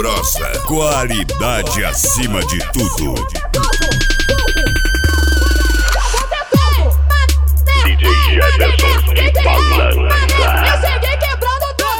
Tenebrosa, qualidade acima de tudo. DJ Jefferson de Balança. Eu cheguei quebrando tudo.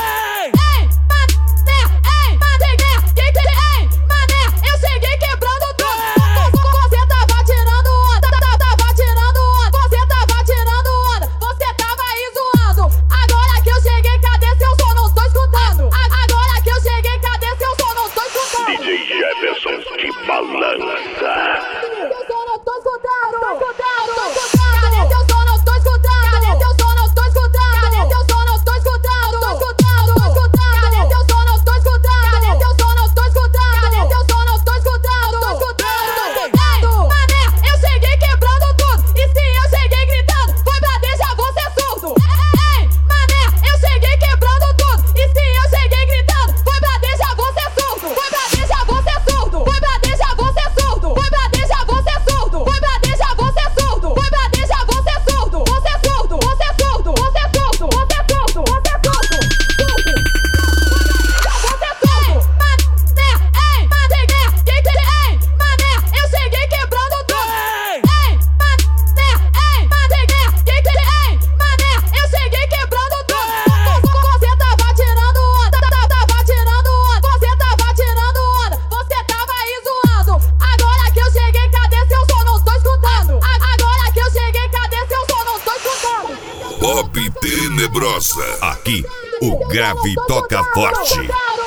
Eu cheguei quebrando tudo. Você tava tirando onda, Você tava tirando onda, você tava aí zoando. Agora que eu cheguei, cadê seu som? Não tô escutando. Agora que eu cheguei, cadê seu som? Não tô escutando. DJ Jefferson de Balança. Seu som não tô escutando. Cadê seu som? Não tô escutando. Cadê seu som? Não tô escutando. Cadê seu som? Não tô escutando. Cadê seu som? Não tô escutando. Cadê seu som? Não tô escutando. Cadê seu som? Não tô escutando. Mané, eu cheguei quebrando tudo. E se eu cheguei gritando, foi pra deixar você surdo. Mané, eu cheguei quebrando tudo. E se eu cheguei gritando, foi pra deixar você surdo. Foi pra deixar você surdo. Foi pra deixar você surdo. Foi pra deixar você surdo. Foi pra deixar você surdo. Foi pra deixar você surdo. Você surdo. Você surdo. Você surdo. Você surdo. Você surdo. Mané, eu cheguei quebrando tudo. Mané, eu cheguei quebrando tudo. Você tava tirando onda, Você tava tirando onda, você tava aí zoando. Agora que eu cheguei, cadê seu som? Não tô escutando. Agora que eu cheguei, cadê seu som? Não tô escutando. Pop Tenebrosa, aqui o grave toca forte.